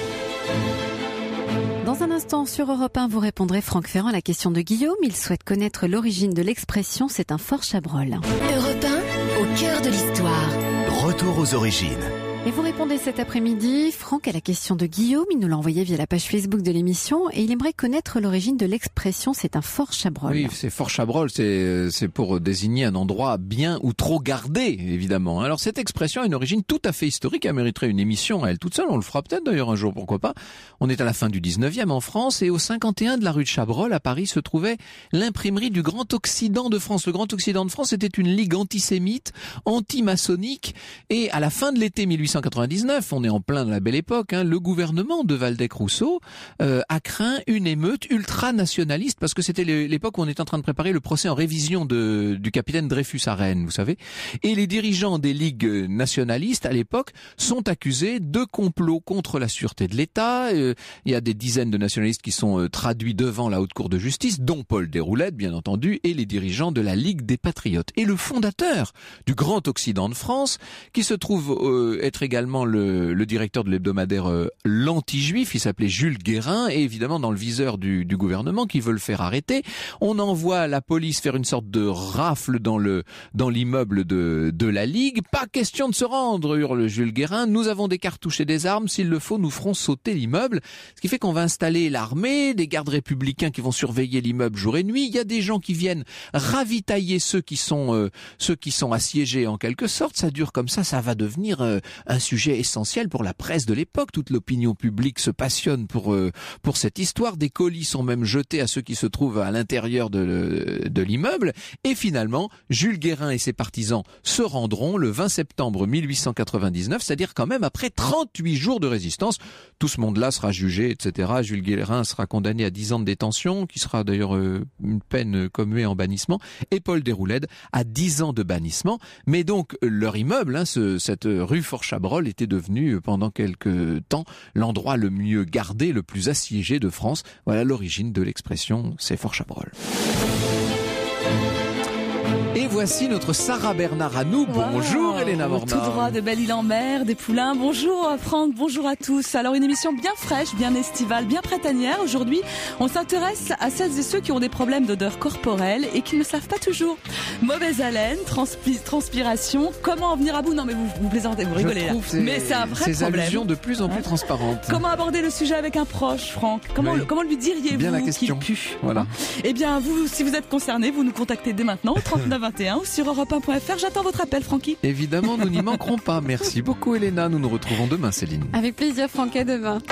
B: Dans un instant, sur Europe 1, vous répondrez Franck Ferrand à la question de Guillaume. Il souhaite connaître l'origine de l'expression « c'est un fort chabrol ».
E: Europe 1, au cœur de l'histoire.
A: Retour aux origines.
B: Et vous répondez cet après-midi, Franck, à la question de Guillaume. Il nous l'a envoyé via la page Facebook de l'émission et il aimerait connaître l'origine de l'expression « c'est un fort chabrol ».
C: Oui, c'est fort chabrol, c'est pour désigner un endroit bien ou trop gardé, évidemment. Alors cette expression a une origine tout à fait historique, elle mériterait une émission à elle toute seule, on le fera peut-être d'ailleurs un jour, pourquoi pas. On est à la fin du 19e en France et au 51 de la rue de Chabrol, à Paris, se trouvait l'imprimerie du Grand Occident de France. Le Grand Occident de France était une ligue antisémite, anti-maçonnique, et à la fin de l'été 1899, on est en plein de la belle époque, le gouvernement de Waldeck-Rousseau a craint une émeute ultra-nationaliste, parce que c'était l'époque où on était en train de préparer le procès en révision du capitaine Dreyfus à Rennes, vous savez. Et les dirigeants des ligues nationalistes, à l'époque, sont accusés de complot contre la sûreté de l'État. Il y a des dizaines de nationalistes qui sont traduits devant la Haute Cour de justice, dont Paul Déroulède, bien entendu, et les dirigeants de la Ligue des Patriotes. Et le fondateur du Grand Occident de France, qui se trouve être être également le directeur de l'hebdomadaire l'Anti-Juif. Il s'appelait Jules Guérin, et évidemment dans le viseur du gouvernement qui veut le faire arrêter. On envoie la police faire une sorte de rafle dans l'immeuble de la Ligue. Pas question de se rendre, hurle Jules Guérin. Nous avons des cartouches et des armes. S'il le faut, nous ferons sauter l'immeuble. Ce qui fait qu'on va installer l'armée, des gardes républicains qui vont surveiller l'immeuble jour et nuit. Il y a des gens qui viennent ravitailler ceux qui sont assiégés en quelque sorte. Ça dure comme ça va devenir un sujet essentiel pour la presse de l'époque. Toute l'opinion publique se passionne pour cette histoire. Des colis sont même jetés à ceux qui se trouvent à l'intérieur de l'immeuble. Et finalement, Jules Guérin et ses partisans se rendront le 20 septembre 1899, c'est-à-dire quand même après 38 jours de résistance. Tout ce monde-là sera jugé, etc. Jules Guérin sera condamné à 10 ans de détention, qui sera d'ailleurs une peine commuée en bannissement, et Paul Déroulède à 10 ans de bannissement. Mais donc, leur immeuble, cette rue Fort-Chabrol, était devenu pendant quelque temps l'endroit le mieux gardé, le plus assiégé de France. Voilà l'origine de l'expression, c'est Fort-Chabrol. Et voici notre Sarah Bernard à nous. Bonjour Elena Mornard.
F: Tout droit de Belle-Île-en-Mer, des Poulains. Bonjour Franck, bonjour à tous. Alors une émission bien fraîche, bien estivale, bien printanière. Aujourd'hui, on s'intéresse à celles et ceux qui ont des problèmes d'odeur corporelle et qui ne savent pas toujours. Mauvaise haleine, transpiration, comment en venir à bout? Non mais vous plaisantez, vous rigolez là. Mais c'est un vrai
C: ces
F: problème.
C: allusions de plus en plus transparentes.
F: Comment aborder le sujet avec un proche, Franck? Comment lui diriez-vous
C: bien la question.
F: Qu'il pue?
C: Voilà.
F: Eh bien, vous, si vous êtes concerné, vous nous contactez dès maintenant au 3921 ou sur europe1.fr. J'attends votre appel, Francky.
C: Évidemment, nous n'y manquerons pas. Merci beaucoup, Elena. Nous nous retrouvons demain, Céline.
B: Avec plaisir, Franck, à demain.